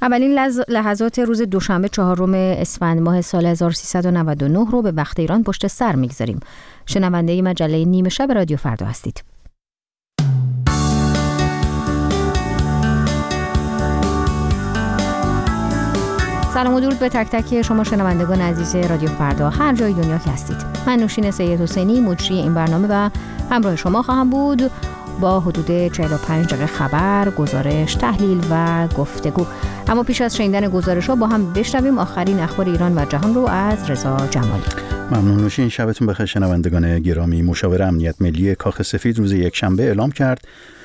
اولین لحظات روز دوشنبه 4 اسفند ماه سال 1399 رو به وقت ایران پشت سر میگذاریم. شنونده مجله نیمه شب رادیو فردا هستید. سلام و درود به تک تک شما شنوندگان عزیز رادیو فردا هر جای دنیا که هستید. من نوشین سید حسینی مجری این برنامه و همراه شما خواهم بود با حدود 45 دقیقه خبر، گزارش، تحلیل و گفتگو. اما پیش از شنیدن گزارش‌ها با هم بشنویم آخرین اخبار ایران و جهان رو از رضا جمالی. ممنون نوشین. شبتون بخیر شنوندگان گرامی. مشاور امنیت ملی کاخ سفید روز یکشنبه اعلام کرد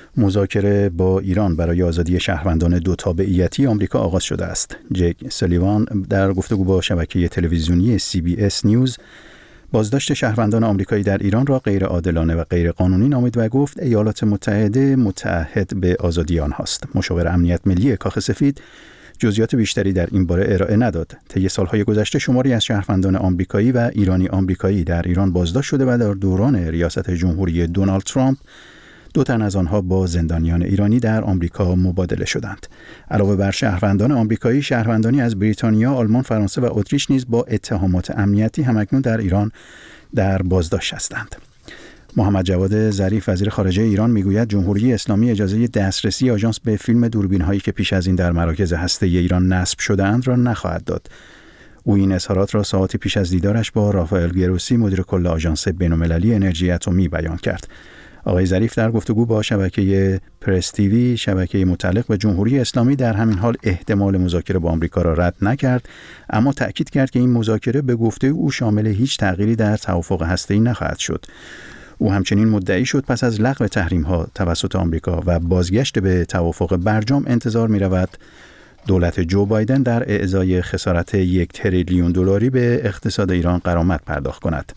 مذاکره با ایران برای آزادی شهروندان دو تابعیتی آمریکا آغاز شده است. جک سلیوان در گفتگو با شبکه تلویزیونی CBS نیوز بازداشت شهروندان آمریکایی در ایران را غیر عادلانه و غیر قانونی نامید و گفت ایالات متحده متعهد به آزادی آنهاست. مشاور امنیت ملی کاخ سفید جزئیات بیشتری در این باره ارائه نداد. طی سالهای گذشته شماری از شهروندان آمریکایی و ایرانی آمریکایی در ایران بازداشت شده و در دوران ریاست جمهوری دونالد ترامپ 2 تن از آنها با زندانیان ایرانی در آمریکا مبادله شدند. علاوه بر شهروندان آمریکایی، شهروندانی از بریتانیا، آلمان، فرانسه و اتریش نیز با اتهامات امنیتی همکنون در ایران در بازداشت هستند. محمد جواد ظریف وزیر خارجه ایران میگوید جمهوری اسلامی اجازه دسترسی آژانس به فیلم دوربین‌هایی که پیش از این در مراکز هسته‌ای ایران نصب شده‌اند را نخواهد داد. او این اظهارات را ساعتی پیش از دیدارش با رافائل گروسی مدیر کل آژانس بین‌المللی انرژی اتمی بیان کرد. آقای ظریف در گفتگو با شبکه پرس تیوی، شبکه متعلق به جمهوری اسلامی، در همین حال احتمال مذاکره با آمریکا را رد نکرد، اما تأکید کرد که این مذاکره به گفته او شامل هیچ تغییری در توافق هسته‌ای نخواهد شد. او همچنین مدعی شد پس از لغو تحریم‌ها توسط آمریکا و بازگشت به توافق برجام انتظار می‌رود دولت جو بایدن در اعزای خسارت 1 تریلیون دلاری به اقتصاد ایران غرامت پرداخت کند.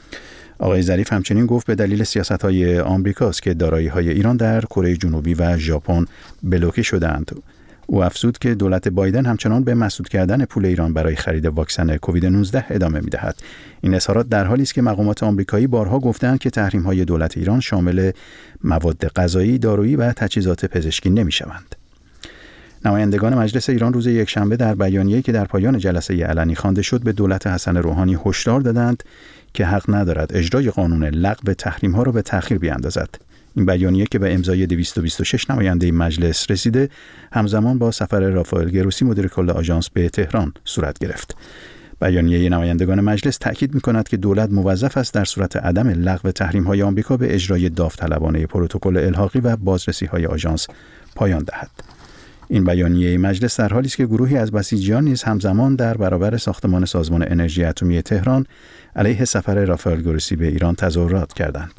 آقای ظریف همچنین گفت به دلیل سیاست‌های آمریکاست که دارایی‌های ایران در کره جنوبی و ژاپن بلوکه شدند. او افزود که دولت بایدن همچنان به مسدود کردن پول ایران برای خرید واکسن کووید 19 ادامه می‌دهد. این اظهارات در حالی است که مقامات آمریکایی بارها گفتند که تحریم‌های دولت ایران شامل مواد غذایی، دارویی و تجهیزات پزشکی نمی‌شوند. نمایندگان مجلس ایران روز یکشنبه در بیانیه‌ای که در پایان جلسه علنی خوانده شد به دولت حسن روحانی هشدار دادند که حق ندارد اجرای قانون لغو تحریم‌ها را به تأخیر بیاندازد. این بیانیه که به امضای 226 نماینده مجلس رسیده، همزمان با سفر رافائل گروسی مدیر کل آژانس به تهران صورت گرفت. بیانیه نمایندگان مجلس تأکید می‌کند که دولت موظف است در صورت عدم لغو تحریم‌های آمریکا به اجرای داوطلبانه پروتکل الحاقی و بازرسی‌های آژانس پایان دهد. این بیانیه مجلس در حالی است که گروهی از بسیجیان نیز همزمان در برابر ساختمان سازمان انرژی اتمی تهران علیه سفر رافائل گروسی به ایران تظاهرات کردند.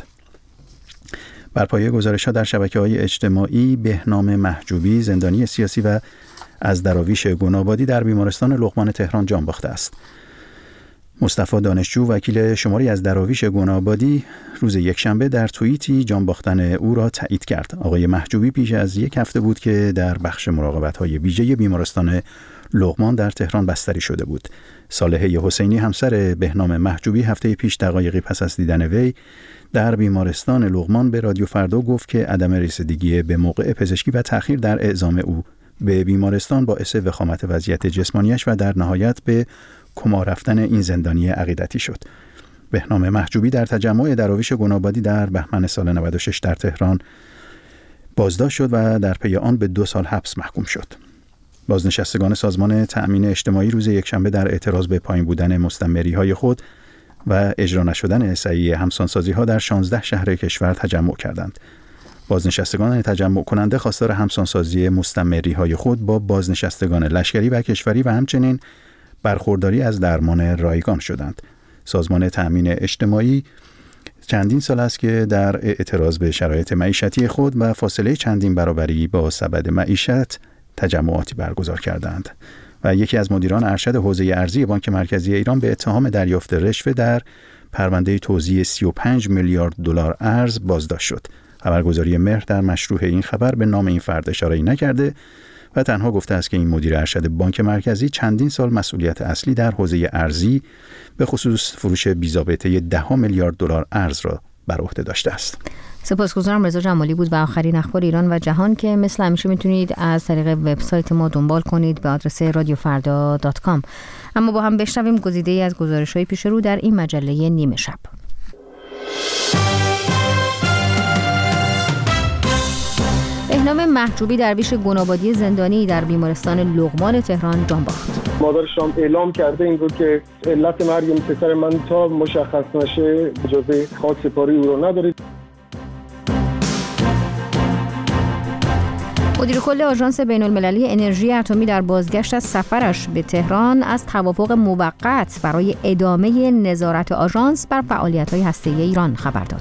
بر پایه گزارش‌ها در شبکه‌های اجتماعی، بهنام محجوبی زندانی سیاسی و از دراویش گنابادی در بیمارستان لقمان تهران جان باخته است. مصطفی دانشجو وکیل شماری از دراویش گنابادی روز یکشنبه در توییتی جان باختن او را تایید کرد. آقای محجوبی پیش از 1 هفته بود که در بخش مراقبت‌های ویژه بیمارستان لقمان در تهران بستری شده بود. صالحه حسینی همسر بهنام محجوبی هفته پیش دقایقی پس از دیدن وی در بیمارستان لقمان به رادیو فردا گفت که عدم رسیدگی به موقع پزشکی و تأخیر در اعزام او به بیمارستان باعث وخامت وضعیت جسمانیش و در نهایت به کما رفتن این زندانی عقیدتی شد. بهنام محجوبی در تجمع دراویش گنابادی در بهمن سال 96 در تهران بازداشت شد و در پی آن به 2 سال حبس محکوم شد. بازنشستگان سازمان تأمین اجتماعی روز یکشنبه در اعتراض به پایین بودن مستمری‌های خود و اجرا نشدن صحیح همسانسازی‌ها در 16 شهر کشور تجمع کردند. بازنشستگان تجمع کننده خواستار همسانسازی مستمری‌های خود با بازنشستگان لشکری و کشوری و همچنین برخورداری از درمان رایگان شدند. سازمان تأمین اجتماعی چندین سال است که در اعتراض به شرایط معیشتی خود و فاصله چندین برابری با سبد معیشت تجمعاتی برگزار کردند و یکی از مدیران ارشد حوزه ارزی بانک مرکزی ایران به اتهام دریافت رشوه در پرونده توزیع 35 میلیارد دلار ارز بازداشت شد. خبرگزاری مهر در مشروع این خبر به نام این فرد اشاره‌ای نکرده و تنها گفته است که این مدیر ارشد بانک مرکزی چندین سال مسئولیت اصلی در حوزه ارزی به خصوص فروش بی‌ضابطه 10 میلیارد دلار ارز را بر عهده داشته است. سپاسگزارم. رضا جمالی بود و آخرین اخبار ایران و جهان که مثل همیشه میتونید از طریق وبسایت ما دنبال کنید به آدرس radiofarda.com. اما با هم بشنویم گزیده‌ای از گزارش‌های پیش رو در این مجله نیمه شب. بهنام محجوبی درویش گنابادی زندانی در بیمارستان لقمان تهران جان باخت. مادرش هم اعلام کرده این رو که علت مرگ پسر من تا مشخص نشه اجازه خاکسپاری او رو ندارید. مدیر کل آژانس بین‌المللی انرژی اتمی در بازگشت از سفرش به تهران از توافق موقت برای ادامه نظارت آژانس بر فعالیت‌های هسته‌ای ایران خبر داد.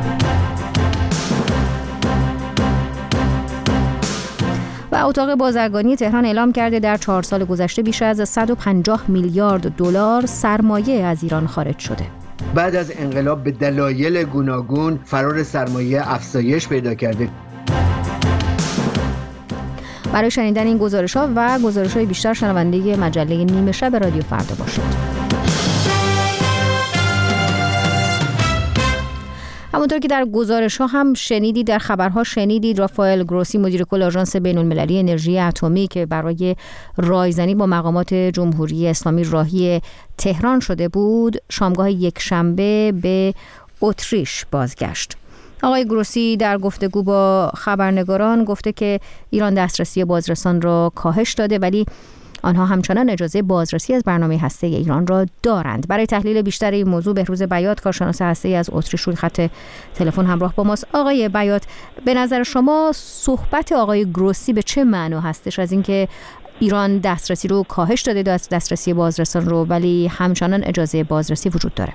و اتاق بازرگانی تهران اعلام کرده در 4 سال گذشته بیش از 150 میلیارد دلار سرمایه از ایران خارج شده. بعد از انقلاب به دلایل گوناگون فرار سرمایه افزایش پیدا کرده. برای شنیدن این گزارش‌ها و گزارش‌های بیشتر شنونده مجله نیمه شب رادیو فردا باشید. همونطور که در گزارش‌ها هم شنیدید، در خبرها شنیدید، رافائل گروسی مدیر کل آژانس بین‌المللی انرژی اتمی که برای رایزنی با مقامات جمهوری اسلامی راهی تهران شده بود، شامگاه یکشنبه به اتریش بازگشت. آقای گروسی در گفتگو با خبرنگاران گفته که ایران دسترسی بازرسان را کاهش داده، ولی آنها همچنان اجازه بازرسی از برنامه هسته‌ای ایران را دارند. برای تحلیل بیشتر این موضوع بهروز بیات کارشناس هسته‌ای از اتریش روی خط تلفن همراه با ماست. آقای بیات، به نظر شما صحبت آقای گروسی به چه معنا هستش از اینکه ایران دسترسی رو کاهش داده، دسترسی بازرسان رو، ولی همچنان اجازه بازرسی وجود داره؟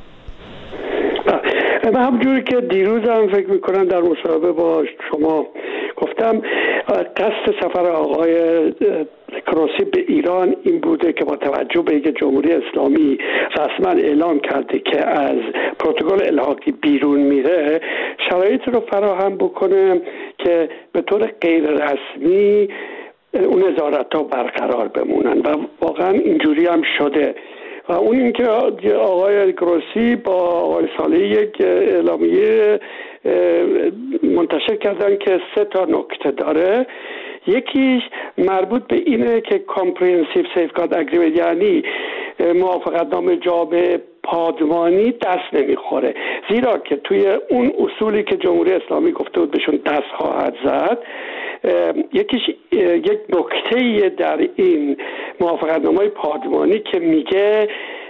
و همونجوری که دیروز هم فکر میکنم در مصاحبه با شما گفتم، قصد سفر آقای گروسی به ایران این بوده که با توجه به اینکه جمهوری اسلامی رسما اعلام کرده که از پروتکل الحاقی بیرون میره، شرایط رو فراهم بکنه که به طور غیر رسمی اون نظارت‌ها برقرار بمونن و واقعا اینجوری هم شده. و اون اینکه آقای گروسی با آقای صالحی یک اعلامیه منتشر کردن که 3 نکته داره. یکیش مربوط به اینه که کامپریهنسیو سیفگارد اگریمنت، یعنی موافقتنامه جامع پادمانی دست نمیخوره، زیرا که توی اون اصولی که جمهوری اسلامی گفته بود بهشون دست خواهد زد، یک نکته در این موافقتنامه پادمانی که میگه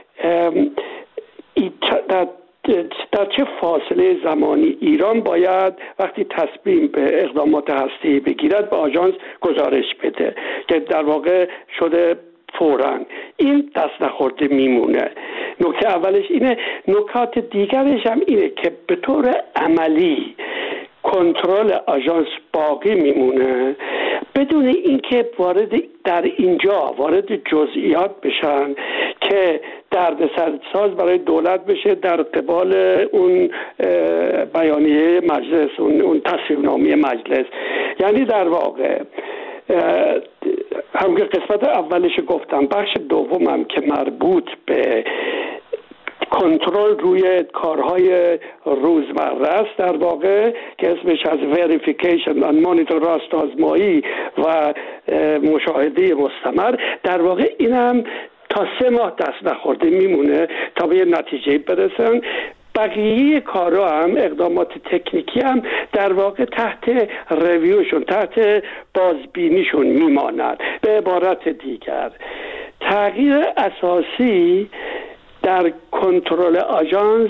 در چه فاصله زمانی ایران باید وقتی تصمیم به اقدامات هسته‌ای بگیرد به آژانس گزارش بده، که در واقع شده فوراً. این دست نخورده میمونه. نکته اولش اینه. نکات دیگرش هم اینه که به طور عملی کنترل آژانس باقی میمونه بدون اینکه در اینجا وارد جزئیات بشن که دردسرساز برای دولت بشه در قبال اون بیانیه مجلس، اون تصویبنامه مجلس. یعنی در واقع هم که قسمت اولش گفتم، بخش دومم که مربوط به کنترل روی کارهای روزمره است، در واقع که اسمش از verification and monitor، راست آزمایی و مشاهده مستمر، در واقع این هم تا 3 ماه دست نخورده میمونه تا به یه نتیجه برسن. بقیه کارها هم، اقدامات تکنیکی هم در واقع تحت ریویوشون، تحت بازبینیشون میماند. به عبارت دیگر تغییر اساسی در کنترل آژانس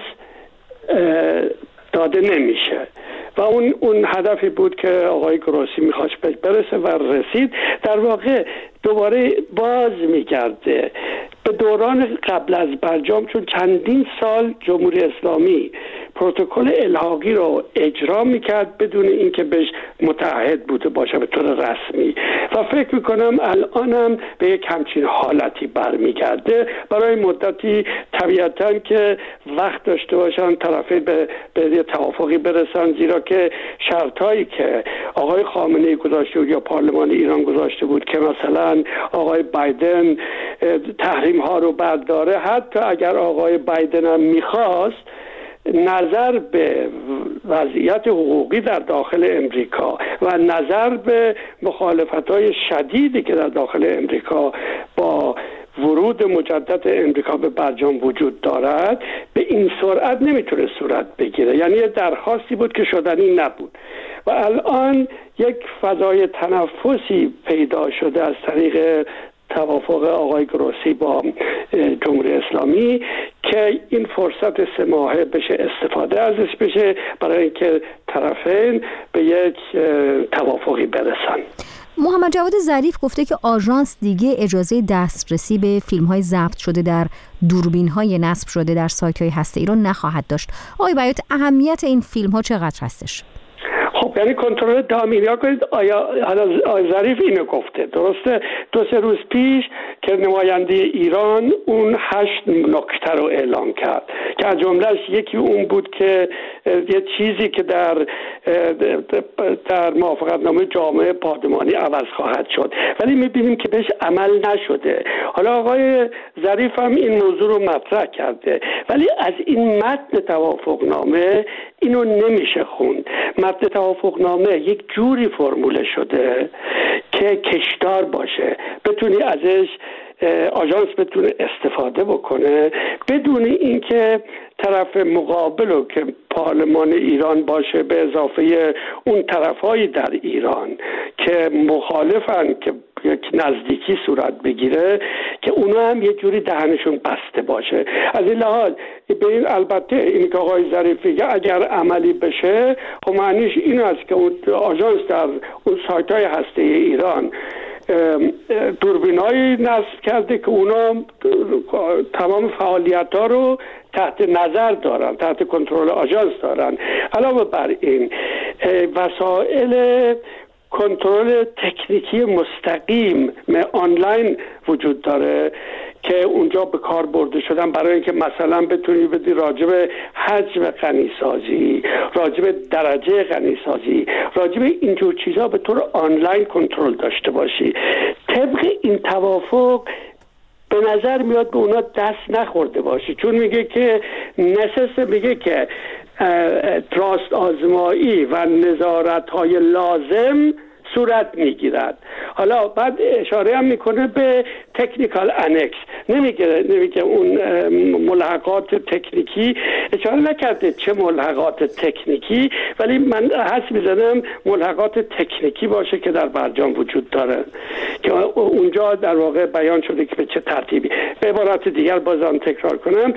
داده نمیشه و اون هدفی بود که آقای گروسی میخواست برسه و رسید. در واقع دوباره باز میگرده به دوران قبل از برجام، چون چندین سال جمهوری اسلامی پروتکل الحاقی رو اجرا میکرد بدون اینکه بهش متعهد بوده باشه به طور رسمی، و فکر میکنم الانم به یک همچین حالتی برمیگرده. برای مدتی طبیعتاً که وقت داشته باشن طرفین به یه توافقی برسن، زیرا که شرطایی که آقای خامنه‌ای گذاشته بود یا پارلمان ایران گذاشته بود که مثلا آقای بایدن تحریم ها رو برداره، حتی اگر آقای بایدن هم میخواست نظر به وضعیت حقوقی در داخل امریکا و نظر به مخالفت‌های شدیدی که در داخل امریکا با ورود مجدد امریکا به برجام وجود دارد به این سرعت نمیتونه صورت بگیره. یعنی یه درخواستی بود که شدنی نبود و الان یک فضای تنفسی پیدا شده از طریق توافق آقای گروسی با جمهوری اسلامی که این فرصت 3 ماهه بشه استفاده ازش بشه برای اینکه طرفین به یک توافقی برسن. محمد جواد ظریف گفته که آژانس دیگه اجازه دسترسی به فیلم‌های ضبط شده در دوربین‌های نصب شده در سایت‌های هسته‌ای رو نخواهد داشت. آقای بیات، اهمیت این فیلم‌ها چقدر هستش؟ خب یعنی کنترل دامی. یا کنید آیا ظریف اینو گفته؟ درسته 2-3 روز پیش که نماینده ایران اون 8 نکته رو اعلام کرد که از جملهش یکی اون بود که یه چیزی که در موافقتنامه جامعه پادمانی عوض خواهد شد، ولی میبینیم که بهش عمل نشده. حالا آقای ظریف هم این موضوع رو مطرح کرده، ولی از این متن توافقنامه اینو نمیشه خوند. متن توافقنامه یک جوری فرموله شده که کشدار باشه، بتونی ازش آژانس بتونه استفاده بکنه بدون اینکه طرف مقابل رو که پارلمان ایران باشه به اضافه اون طرفایی در ایران که مخالفن که یک نزدیکی صورت بگیره که اونا هم یه جوری دهنشون بسته باشه. از این لحاظ به این البته این که آقای ظریف میگه اگر عملی بشه خب معنیش این است که اون آژانس در اون سایت‌های هسته‌ای ایران دوربینایی نصب کرده که اونا تمام فعالیت‌ها رو تحت نظر دارن، تحت کنترل آژانس دارن. علاوه بر این وسایل کنترل تکنیکی مستقیم آنلاین وجود داره که اونجا به کار برده شدن برای اینکه مثلا بتونی بدی راجب حجم غنیسازی، راجب درجه غنیسازی، راجب اینجور چیزا به طور آنلاین کنترل داشته باشی. طبق این توافق به نظر میاد به اونا دست نخورده باشه، چون میگه که میگه که راست آزمایی و نظارت‌های لازم صورت میگیرد. حالا بعد اشاره هم میکنه به تکنیکال انکس، نمیگه اون ملحقات تکنیکی، اشاره نکرده چه ملحقات تکنیکی، ولی من حس میزنم ملحقات تکنیکی باشه که در برجام وجود داره که اونجا در واقع بیان شده که به چه ترتیبی. به عبارت دیگر بازم تکرار کنم،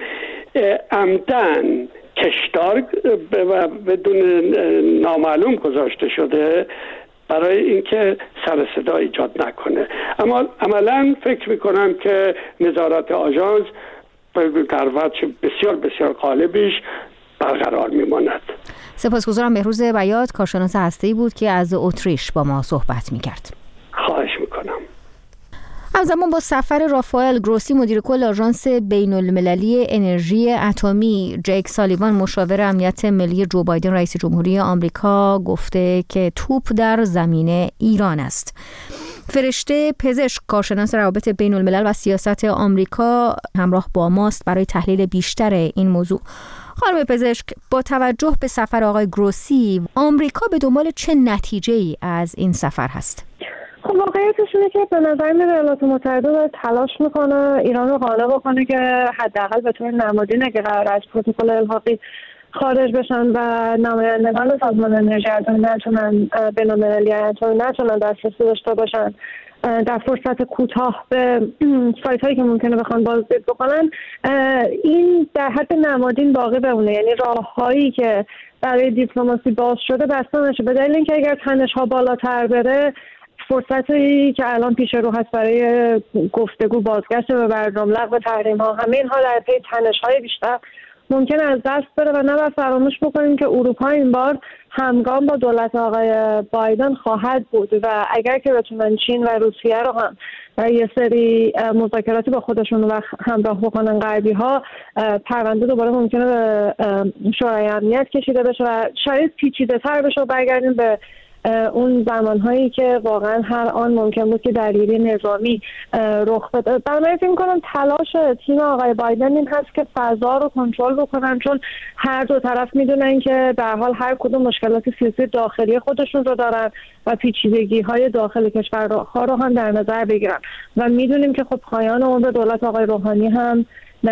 عمدن کشدار بدون نامعلوم گذاشته شده برای اینکه سر صدا ایجاد نکنه. اما عملاً فکر میکنم که نظارت آژانس در وجه بسیار بسیار غالبیش برقرار میماند. سپاسگزارم. بهروز بیات، کارشناس هسته‌ای بود که از اتریش با ما صحبت میکرد. خواهش میکنم. همزمان با سفر رافائل گروسی مدیر کل آژانس بین‌المللی انرژی اتمی، جیک سالیوان مشاور امنیت ملی جو بایدن رئیس جمهوری آمریکا گفته که توپ در زمین ایران است. فرشته پزشک، کارشناس روابط بین‌الملل و سیاست آمریکا، همراه با ماست برای تحلیل بیشتر این موضوع. خانم پزشک، با توجه به سفر آقای گروسی، آمریکا به دنبال چه نتیجه‌ای از این سفر هست؟ خب واقعیتش اینه که به نظر میاد ایالات متحده تلاش میکنه ایران رو قانع بکنه که حداقل به طور نمادین اگه قرار از پروتکل الحاقی خارج بشن و نمایندگان سازمان انرژی اتمی نتونن بین‌المللی اتمی نتونن دسترسی داشته باشن در فرصت کوتاه به سایت هایی که ممکنه بخوان بازدید بکنن، این در حد نمادین باقی بمونه. یعنی راههایی که برای دیپلماسی باز شده بسته نشه، به دلیل اینکه اگر تنش ها بالاتر بره فرصتی که الان پیش رو هست برای گفتگو، بازگشت به برجام، لغو تحریم ها، همه اینها در پی تنش های بیشتر ممکن از دست بره و نباید فراموش بکنیم که اروپا این بار همگام با دولت آقای بایدن خواهد بود و اگر که بتونن چین و روسیه رو هم یه سری مذاکراتی با خودشون همراه بکنن غربی ها، پرونده دوباره ممکنه به شورای امنیت کشیده بشه و شاید پیچیده تر بشه و برگردیم به اون زمانهایی که واقعا هر آن ممکن بود که درگیری نظامی رخ بده. بنابراین فکر می‌کنم تلاش تیم آقای بایدن این هست که فضا رو کنترل بکنن، چون هر دو طرف میدونن که به هر حال هر کدوم مشکلات سیاسی داخلی خودشون رو دارن و پیچیدگی‌های داخل کشورها رو هم در نظر بگیرن و میدونیم که خب پایان عمر دولت آقای روحانی هم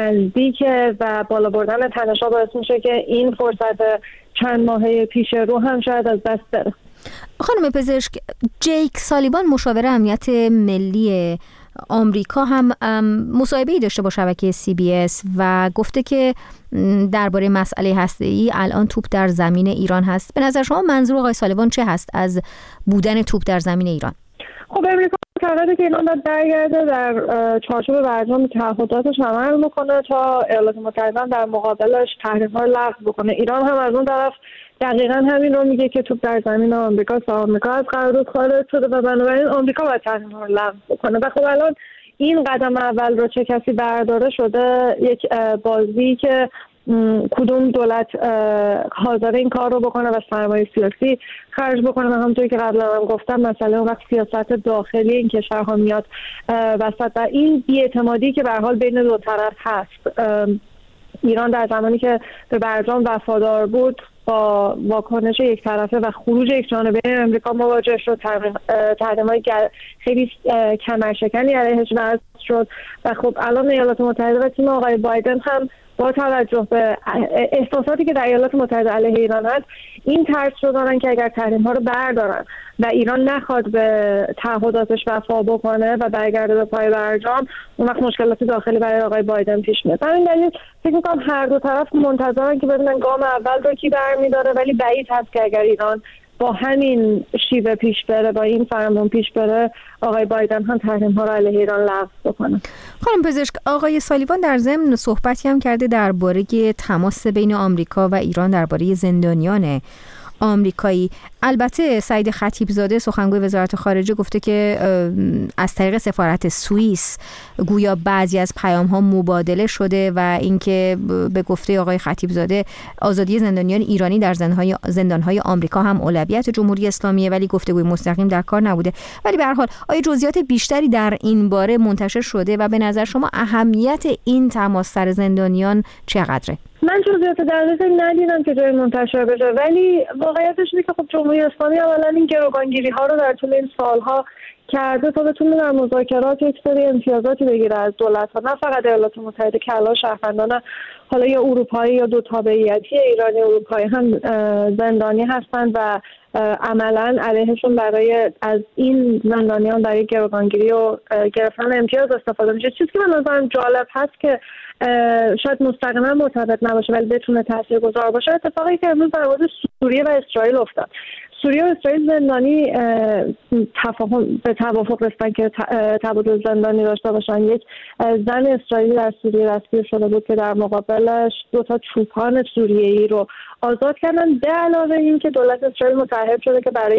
نزدیکه و بالا بردن تنش‌ها باعث میشه که این فرصت چند ماهه پیش رو هم شاید از دست بره. خانم پزشک، جیک سالیوان مشاور امنیت ملی آمریکا هم مصاحبه‌ای داشته با شبکه CBS و گفته که درباره مسئله هسته‌ای الان توپ در زمین ایران هست. به نظر شما منظور آقای سالیوان چه هست از بودن توپ در زمین ایران؟ خب امریکا معتقده که ایران باید برگرده در چارچوب برجام تعهداتش عمل بکنه تا ایالات متحده در مقابلش تحریم‌ها لغو بکنه. ایران هم از اون طرف دقیقاً همین رو میگه که توپ در زمین آمریکاست و آمریکا از قرارداد خارج شده و بنابراین آمریکا باید تحریم‌ها رو لغو بکنه. و خب الان این قدم اول رو چه کسی برداره شده یک بازی که کدوم دولت حاضر این کار رو بکنه و سرمایه سیاسی خرج بکنه و همونطوری که قبلا هم گفتم مسئله اون وقت سیاست داخلی این کشورها میاد وسط و این بی‌اعتمادی که به هر حال بین دو طرف هست. ایران در زمانی که به برجام وفادار بود با واکنش یک طرفه و خروج یک جانبه امریکا مواجه شد، تحریم‌های خیلی کمرشکنی علیهش وضع شد و خب الان ایالات متحده و تیم آقای بایدن هم با توجه به احساساتی که در ایالات متحده علیه ایران هست این ترس رو دارن که اگر تحریم‌ها رو بردارن و ایران نخواد به تعهداتش وفا بکنه و برگرده به پای برجام، اون وقت مشکلات داخلی برای آقای بایدن پیش میاد. همین دلیل فکر می‌کنم هر دو طرف منتظرن که ببینن گام اول رو کی برمی‌داره، ولی بعید هست که اگر ایران با همین شیوه پیش بره، با این فرمان پیش بره، آقای بایدن هم تحریم‌ها رو علیه ایران لغو بکنه. خانم پزشک، آقای سالیوان در ضمن صحبتی هم کرده درباره تماس بین آمریکا و ایران درباره زندانیان آمریکایی. البته سعید خطیبزاده سخنگوی وزارت خارجه گفته که از طریق سفارت سوئیس گویا بعضی از پیام‌ها مبادله شده و اینکه به گفته آقای خطیبزاده آزادی زندانیان ایرانی در زندان‌های آمریکا هم اولویت جمهوری اسلامیه، ولی گفتگوی مستقیم در کار نبوده. ولی به هر حال آیا جزئیات بیشتری در این باره منتشر شده و به نظر شما اهمیت این تماس سر زندانیان چقدره؟ من جزئیات دقیقی ندیدم که جای منتشر بشه، ولی واقعیتش اینه که خب جمهوری اسلامی اولا این گروگانگیری ها رو در طول این سالها کرده تا بتونه در مذاکرات یک سری امتیازاتی بگیره از دولت‌ها، نه فقط ایالات متحده که الان شهروندان حالا یا اروپایی یا دو تابعیتی ایرانی اروپایی هم زندانی هستند و عملاً علیهشون برای از این زندانیان برای گروگانگیری و گرفتن امتیاز استفاده میشه. چیزی که من نظرم جالب هست که شاید مستقیما مرتبط نباشه ولی بتونه تاثیرگذار باشه، اتفاقی که امروز در مورد سوریه و اسرائیل افتاد. سوریه و اسرائیل زندانی به توافق رسیدن که تبادل زندانی داشته باشن. یک زن اسرائیلی در سوریه دستگیر شده بود که در مقابلش 2 چوپان سوریه‌ای رو آزاد کردن، به علاوه این که دولت اسرائیل متعهد شده که برای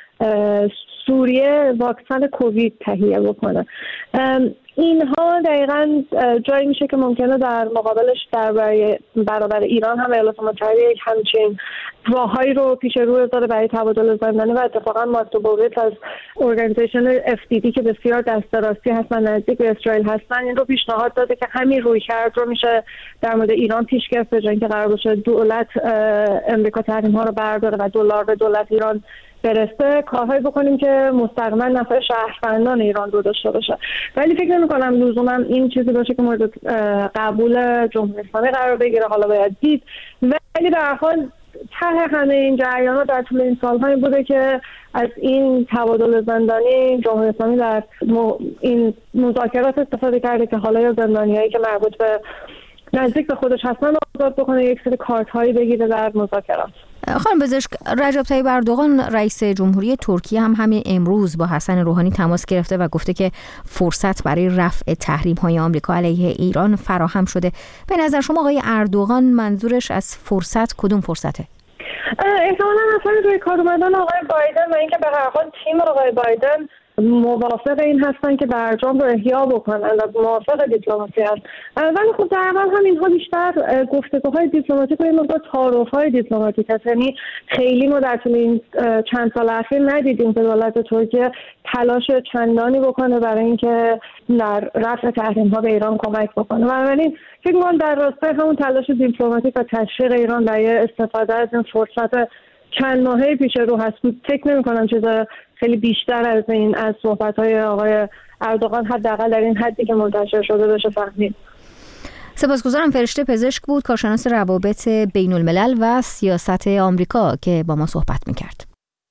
سوریه واکسن کووید تهیه بکنه. اینها دقیقاً جایی میشه که ممکنه در مقابلش در برابر ایران هم ایالات متحده یک همچین راههایی رو پیش رو بذاره برای تبادل زندانی و اتفاقا ماسکو بوریت از ارگانیزیشن FDD که بسیار دست راستی هستن نزدیک به اسرائیل هستن این رو پیشنهاد داده که همین رویکرد رو میشه در مورد ایران پیش گرفت، به جای اینکه قرار باشه دولت امریکا تحریم‌ها رو برداره و دلار به دولت ایران برسته، کارهایی بکنیم که مستقیما نفع شهروندان ایران رو داشته باشه. ولی فکر نمی‌کنم لزوما این چیزی باشه که مورد قبول جمهوری اسلامی قرار بگیره. حالا باید دید، ولی به هر حال ته همه این جریانات در طول این سال‌ها بوده که از این تبادل زندانی جمهوری اسلامی در این مذاکرات استفاده کرده که حالا یا زندانیایی که مربوط به نزدیک به خودش هستن آزاد بکنه، یک سری کارت‌هایی بگیره در مذاکرات. خانم پزشک، رجب طیب اردوغان رئیس جمهوری ترکیه هم همین امروز با حسن روحانی تماس گرفته و گفته که فرصت برای رفع تحریم‌های آمریکا علیه ایران فراهم شده. به نظر شما آقای اردوغان منظورش از فرصت کدوم فرصته؟ احتمالاً اصلا روی کار اومدن آقای بایدن و اینکه به هر حال تیم آقای بایدن موافق این هستن که برجام رو احیا بکنن و موافق دیپلماسی هستن. ولی خب در عمل هم اینها بیشتر گفتگوهای دیپلماتیک و یه مقدار تعارف‌های دیپلماتیک هست. یعنی خیلی ما در طول این چند سال اخیر ندیدیم که دولت ترکیه تلاش چندانی بکنه برای اینکه در رفع تحریم‌ها به ایران کمک بکنه. بنابراین فکر می‌کنم در راستای همون تلاش دیپلماتیک و تشویق ایران برای استفاده از این فرصت چند ماهه پیش رو هست. فکر نمی‌کنم چیز خیلی بیشتر از این از صحبت‌های آقای اردوغان حداقل در این حدی که منتشر شده بشه فهمید. سپاسگزارم. فرشته پزشک بود، کارشناس روابط بین الملل و سیاست آمریکا که با ما صحبت می‌کرد.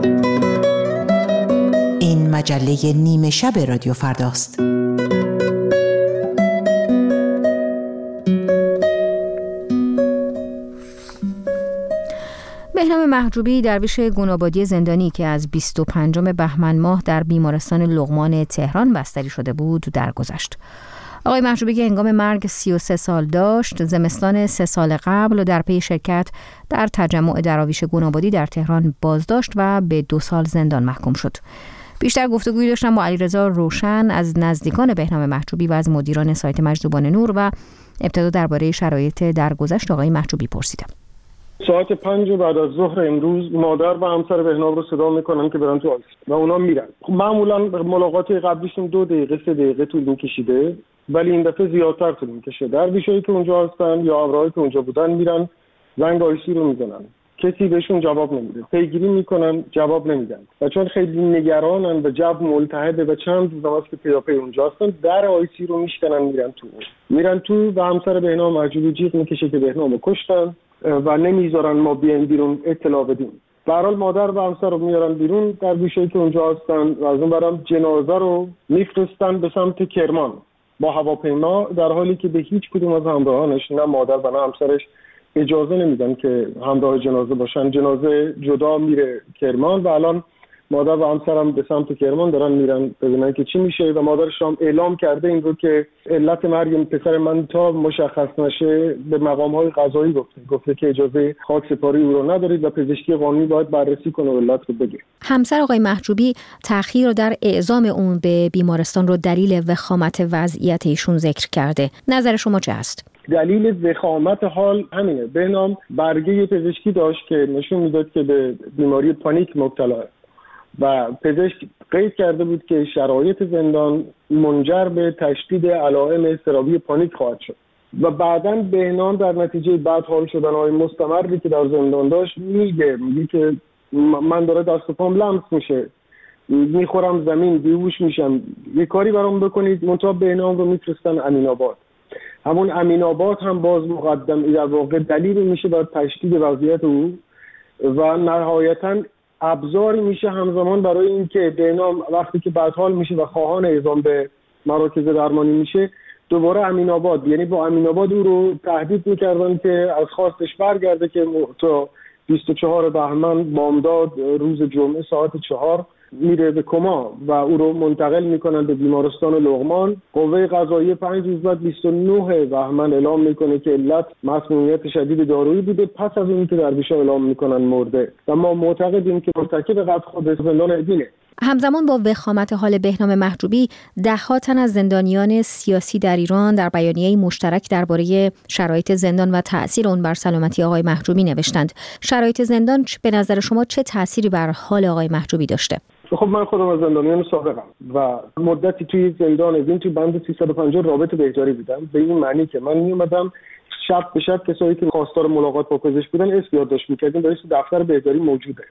این مجله نیمه شب رادیو فرداست. بهنام محجوبی درویش گونابادی زندانی که از 25 بهمن ماه در بیمارستان لقمان تهران بستری شده بود درگذشت. آقای محجوبی که هنگام مرگ 33 سال داشت، زمستان 3 سال قبل در پی شرکت در تجمع دراویش گونابادی در تهران بازداشت و به 2 سال زندان محکوم شد. بیشتر گفتگویی داشتم با علیرضا روشن از نزدیکان بهنام محجوبی و از مدیران سایت مجذوبان نور و ابتدا درباره شرایط درگذشت آقای محجوبی پرسیدم. ساعت 5 بعد از ظهر امروز مادر و همسر بهنام رو صدا میکنن که برن تو آیسی‌یو و اونا میرن. معمولا ملاقات قبلیشون 2 دقیقه 3 دقیقه طول میکشیده، ولی این دفعه زیادتر طول میکشه. درویشایی که اونجا هستن یا ابرهایی که اونجا بودن میرن زنگ آیسی‌یو رو میزنن، کسی بهشون جواب نمیده، پیگیری میکنن جواب نمیدن و چون خیلی نگرانن و جو ملتهبه و چند روز هست که پیاپی اونجا هستن، در آیسی‌یو رو میشکنن میرن تو و همسر بهنام محجوبی جیغ میکشه که بهنامو کشتن و نمیذارن ما بیایم بیرون اطلاع بدیم. به هر حال مادر و همسر رو میارن بیرون در گوشه‌ای که اونجا هستن و از اون برام جنازه رو میفرستن به سمت کرمان با هواپیما، در حالی که به هیچ کدوم از همراهانش نه مادر و نه همسرش اجازه نمیدن که همراه جنازه باشن. جنازه جدا میره کرمان و الان مادر و همسرم به سمت کرمان دارن میرن ببینن که چی میشه و مادرش هم اعلام کرده این رو که علت مرگ پسر من تا مشخص نشه به مقام‌های قضایی گفته که اجازه خاکسپاری او رو ندارید و پزشکی قانونی باید بررسی کنه و علت رو بگه. همسر آقای محجوبی تأخیر رو در اعزام اون به بیمارستان رو دلیل وخامت وضعیت ایشون ذکر کرده. نظر شما چه است؟ دلیل وخامت حال همینه. بهنام برگه پزشکی داشت که نشون میداد که به بیماری پانیک مبتلا و پزشک قید کرده بود که شرایط زندان منجر به تشدید علائم اضطرابی پانیک خواهد شد و بعداً بهنام در نتیجه بد حال شدن‌های مستمری که در زندان داشت میگه که من داره دست و پام لمس میشه، میخورم زمین، بیهوش میشم، یه کاری برام بکنید. منتها بهنام رو میفرستن امین‌آباد. همون امین‌آباد هم باز مقدم در واقع دلیلی میشه بر تشدید وضعیت او و نهایتاً ابزاری میشه همزمان برای اینکه بهنام وقتی که بدحال میشه و خواهان اعزام به مراکز درمانی میشه دوباره امین‌آباد، یعنی با امین‌آباد او رو تهدید میکردن که از خواستش برگرده که تا 24 بهمن بامداد روز جمعه ساعت 4 میره به کما و او رو منتقل میکنن به بیمارستان لقمان. قوه قضاییه 5 روز بعد 29 بهمن اعلام میکنه که علت مسمومیت شدید دارویی بوده، پس از اینکه درویش‌ها اعلام میکنن مرده و ما معتقدیم که مرتکب قتل خود زندان ادینه. همزمان با وخامت حال بهنام محجوبی، ده‌ها تن از زندانیان سیاسی در ایران در بیانیه‌ای مشترک درباره شرایط زندان و تأثیر اون بر سلامتی آقای محجوبی نوشتند. شرایط زندان به نظر شما چه تأثیری بر حال آقای محجوبی داشته؟ خب من خودم از زندانیان سابقم و مدتی توی زندان ادین توی بند 350 رابط بهداری بودم، به این معنی که من میومدم شب به شب کسایی که خواستار ملاقات با پزشک بودن اسم یادداشت می‌کردیم، برای دفتر بهداری موجوده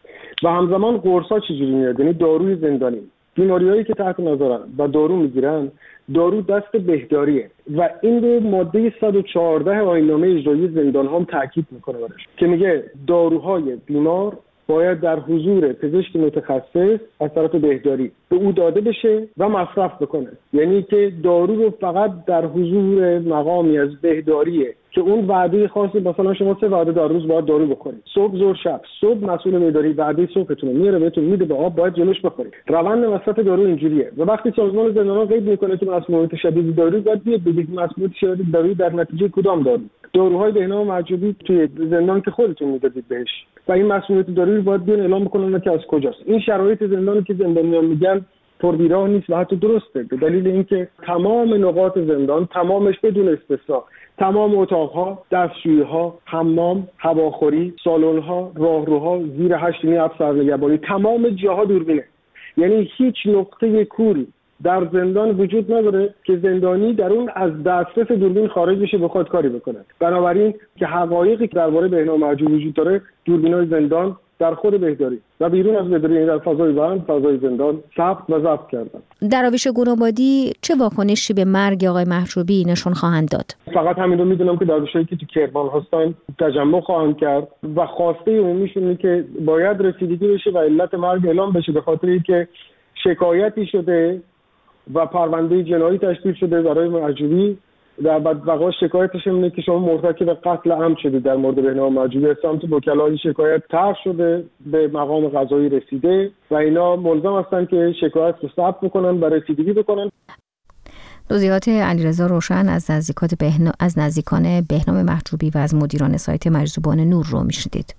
و همزمان قرصا چجوری میاد، یعنی داروی زندانی، بیماریایی که تحت نظرن و دارو میگیرن، دارو دست بهداریه و این رو ماده 114 آیین‌نامه اجرایی زندان هم تاکید میکنه برش که میگه داروهای بیمار باید در حضور پزشک متخصص از طرف بهداری به او داده بشه و مصرف بکنه، یعنی که دارو رو فقط در حضور مقامی از بهداریه که اون وعده خاصی، مثلا شما 3 وعده در روز باید دارو بخورید، صبح ظهر شب. صبح مسئول بهداری وعده صبحتون رو میاره بهتون میده، به آب باید جلوش بخورید. روند مصرف دارو اینجوریه و وقتی سازمان زندانان قید میکنه که مسمومیت شدید دارو، باید بیاد بگید مسمومیت شدید دارو در نتیجه کدام دارو. داروهای بهنام محجوبی توی زندان که خودتون میدادید بهش و این مسمومیت دارویی باید بیان اعلام بکنن که از کجاست. این شرایط زندانی که زندانیان میگن پربیراه نیست و حتی درسته، به دلیل اینکه تمام نقاط زندان، تمامش بدون استثنا، تمام اتاقها، دستشویی‌ها، حمام، هواخوری، سالن‌ها، راهروها، زیر 8 نیمه سرنگهبانی، تمام جاها دوربینه. یعنی هیچ نقطه کور در زندان وجود نداره که زندانی در اون از دسترس دوربین خارج بشه بخواد کاری بکنه. بنابراین که حقایقی که درباره بهنام مرجوی وجود داره، دوربینای زندان در خود بهداری و بیرون از بهداری، یعنی در فضای بند، فضای زندان ثبت و ضبط کردن. دراویش گنابادی چه واکنشی به مرگ آقای محجوبی نشون خواهند داد؟ فقط همین رو میدونم که دراویشایی که تو کرمان هستن تجمع خواهند کرد و خواسته عمومیشون اینه که باید رسیدگی بشه و علت مرگ اعلام بشه، به خاطر اینکه شکایتی شده و پرونده جنایی تشکیل شده برای مرجوی و بعد وقایع شکایتش اینه که شما مرتکب قتل عمد شدید. در مورد بهنام مرجوی از سمت وکلای شکایت طرح شده، به مقام قضایی رسیده و اینا ملزم هستن که شکایت رو ثبت بکنن و رسیدگی بکنن. توضیحات علیرضا روشن از نزدیکان بهنام محجوبی و از مدیران سایت مجذوبان نور رو میشنیدید.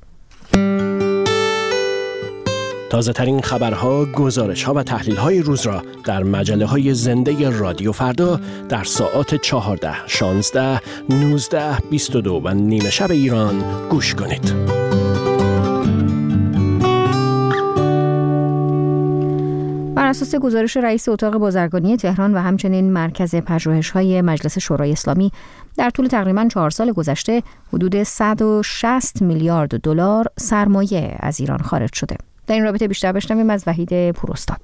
تازه ترین خبرها، گزارش‌ها و تحلیل‌های روز را در مجله‌های زنده رادیو فردا در ساعات 14، 16، 19، 22 و نیمه شب ایران گوش کنید. بر اساس گزارش رئیس اتاق بازرگانی تهران و همچنین مرکز پژوهش‌های مجلس شورای اسلامی، در طول تقریباً 4 سال گذشته حدود 160 میلیارد دلار سرمایه از ایران خارج شده. در این رابطه بیشتر بشنویم از وحید پوراستاد.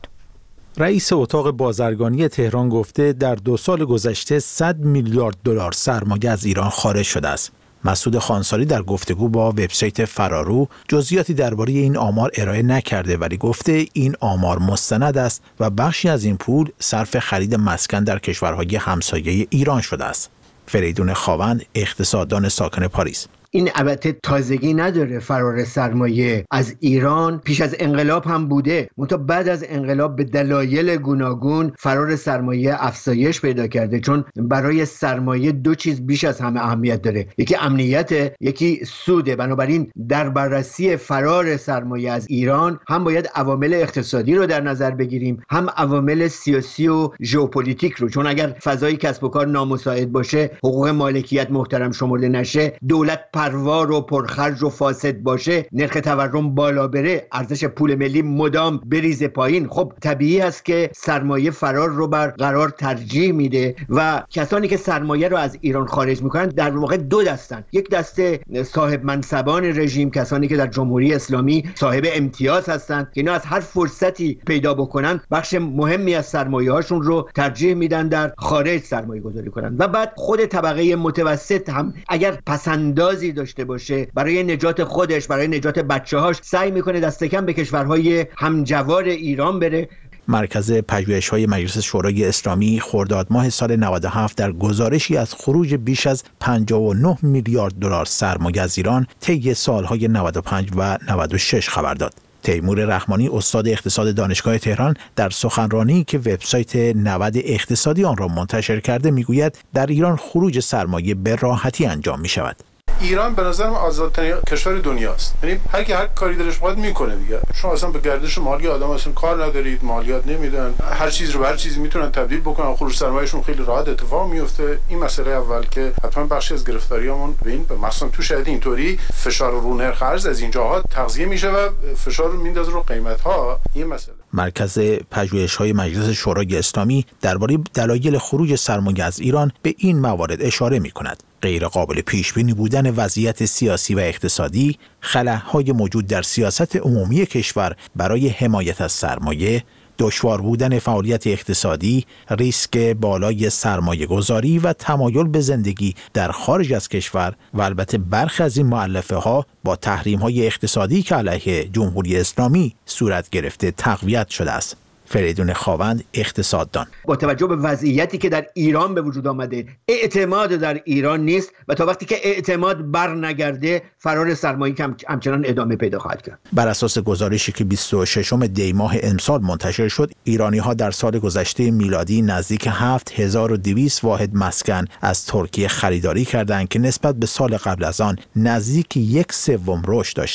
رئیس اتاق بازرگانی تهران گفته در 2 سال گذشته 100 میلیارد دلار سرمایه از ایران خارج شده است. مسعود خانساری در گفتگو با وبسایت فرارو جزئیاتی درباره این آمار ارائه نکرده، ولی گفته این آمار مستند است و بخشی از این پول صرف خرید مسکن در کشورهای همسایه ایران شده است. فریدون خاوند، اقتصاددان ساکن پاریس: این البته تازگی نداره. فرار سرمایه از ایران پیش از انقلاب هم بوده، منتها بعد از انقلاب به دلایل گوناگون فرار سرمایه افزایش پیدا کرده، چون برای سرمایه 2 چیز بیش از همه اهمیت داره: یکی امنیت، یکی سوده. بنابراین در بررسی فرار سرمایه از ایران هم باید عوامل اقتصادی رو در نظر بگیریم، هم عوامل سیاسی و ژئوپلیتیک رو، چون اگر فضای کسب و کار نامساعد باشه، حقوق مالکیت محترم شمرده نشه، دولت پروار و پرخرج و فاسد باشه، نرخ تورم بالا بره، ارزش پول ملی مدام بریزه پایین، خب طبیعی است که سرمایه فرار رو برقرار ترجیح میده و کسانی که سرمایه رو از ایران خارج میکنن در واقع 2 دستن. یک دسته صاحب منصبان رژیم، کسانی که در جمهوری اسلامی صاحب امتیاز هستند که اینا از هر فرصتی پیدا بکنن بخش مهمی از سرمایه هاشون رو ترجیح میدن در خارج سرمایه گذاری کنن. و بعد خود طبقه متوسط هم اگر پسندازی داشته باشه برای نجات خودش، برای نجات بچه‌هاش، سعی میکنه دست کم به کشورهای همجوار ایران بره. مرکز پژوهش‌های مجلس شورای اسلامی خرداد ماه سال 97 در گزارشی از خروج بیش از 59 میلیارد دلار سرمایه از ایران طی سالهای 95 و 96 خبر داد. تیمور رحمانی، استاد اقتصاد دانشگاه تهران، در سخنرانی که وبسایت 90 اقتصادی آن را منتشر کرده میگوید در ایران خروج سرمایه به راحتی انجام می شود. ایران به نظرم آزادترین کشور دنیاست. یعنی هر کاری دلش بخواد میکنه دیگه. شما اصلا به گردش مالی آدم اصلا کار ندارید، مالیات نمیدن، هر چیز رو به هر چیزی میتونن تبدیل بکنن، خروج سرمایه‌شون خیلی راحت اتفاق میفته. این مسئله اول که حتما بخشی از گرفتاریامون به این مثلا تو شاید اینطوری فشار رو نرخ ارز از اینجاها تغذیه میشه و فشار رو میندازه رو قیمت‌ها. این مسئله. مرکز پژوهش‌های مجلس شورای اسلامی درباره دلایل خروج سرمایه از ایران به این موارد اشاره می‌کند: غیر قابل پیش بینی بودن وضعیت سیاسی و اقتصادی، خلاهای موجود در سیاست عمومی کشور برای حمایت از سرمایه، دشوار بودن فعالیت اقتصادی، ریسک بالای سرمایه گذاری و تمایل به زندگی در خارج از کشور و البته برخی از این مؤلفه ها با تحریم های اقتصادی که علیه جمهوری اسلامی صورت گرفته تقویت شده است. فریدون خاوند، اقتصاددان: با توجه به وضعیتی که در ایران به وجود آمده، اعتماد در ایران نیست و تا وقتی که اعتماد بر نگرده فرار سرمایه همچنان ادامه پیدا خواهد کرد. بر اساس گزارشی که 26 دی ماه امسال منتشر شد، ایرانی‌ها در سال گذشته میلادی نزدیک 7200 واحد مسکن از ترکیه خریداری کردند که نسبت به سال قبل از آن نزدیک 1/3 رشد داشته.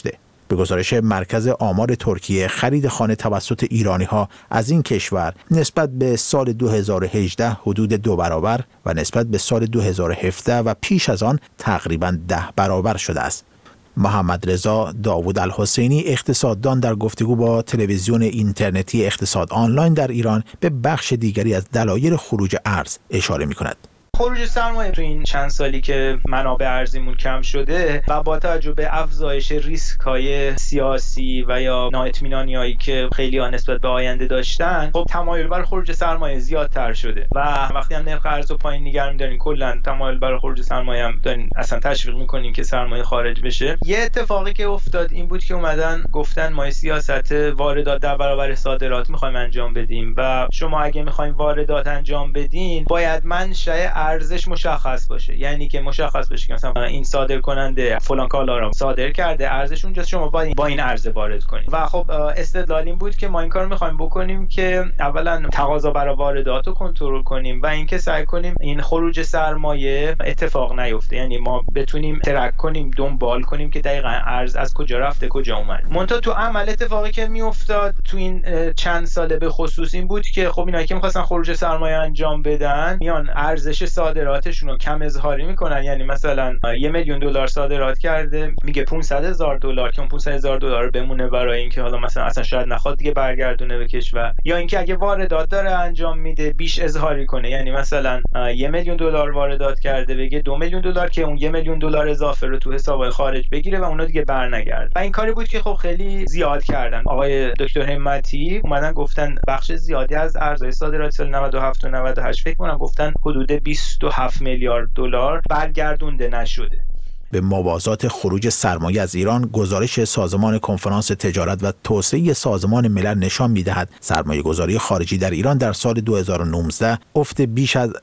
به گزارش مرکز آمار ترکیه، خرید خانه توسط ایرانی‌ها از این کشور نسبت به سال 2018 حدود 2 برابر و نسبت به سال 2017 و پیش از آن تقریباً 10 برابر شده است. محمد رضا داوود الحسینی، اقتصاددان، در گفتگو با تلویزیون اینترنتی اقتصاد آنلاین در ایران به بخش دیگری از دلایل خروج ارز اشاره می‌کند. خروج سرمایه تو این چند سالی که منابع ارزیمون کم شده و با توجه به افزایش ریسک‌های سیاسی و یا نااطمینانی‌هایی که خیلی‌ها نسبت به آینده داشتن، خب تمایل برای خروج سرمایه زیادتر شده و وقتی هم نرخ ارز رو پایین نگه می‌دارین، کلاً تمایل برای خروج سرمایه هم دارین، اصلا تشویق می‌کنین که سرمایه خارج بشه. یه اتفاقی که افتاد این بود که اومدن گفتن ما سیاست واردات در برابر صادرات می‌خوایم انجام بدیم و شما اگه می‌خواید واردات انجام بدین باید منشأ ارزش مشخص باشه، یعنی که مشخص باشه که مثلا این صادر کننده فلان کالا رو صادر کرده، ارزش اونجاست، شما با این ارز وارد کنید. و خب استدلال این بود که ما این کارو می‌خوایم بکنیم که اولا تقاضا برای واردات رو کنترل کنیم و اینکه سعی کنیم این خروج سرمایه اتفاق نیفته، یعنی ما بتونیم ترک کنیم، دنبال کنیم که دقیقاً ارز از کجا رفته کجا اومد. منتها تو عمل اتفاقی که میافتاد تو این چند ساله به خصوص این بود که خب اینا که می‌خواستن خروج سرمایه انجام بدن میان ارزش صادراتشون رو کم اظهاری میکنن، یعنی مثلا $1,000,000 صادرات کرده میگه $500,000 که اون $500,000 بمونه برای اینکه حالا مثلا اصلا شاید نخواد دیگه برگردونه به کشور، یا اینکه اگه واردات داره انجام میده بیش اظهاری کنه، یعنی مثلا $1,000,000 واردات کرده بگه $2,000,000 که اون $1,000,000 اضافه رو تو حسابهای خارج بگیره و اونا دیگه برنگرده. و این کاری بود که خب خیلی زیاد کردن. آقای دکتر همتی اومدن گفتن بخش زیادی از ارزهای صادرات سال 97 و 98 فکر کنم گفتن حدود $27 میلیارد برگردونده نشده. به موازات خروج سرمایه از ایران، گزارش سازمان کنفرانس تجارت و توسعه سازمان ملل نشان می‌دهد سرمایه‌گذاری خارجی در ایران در سال 2019 افت بیش از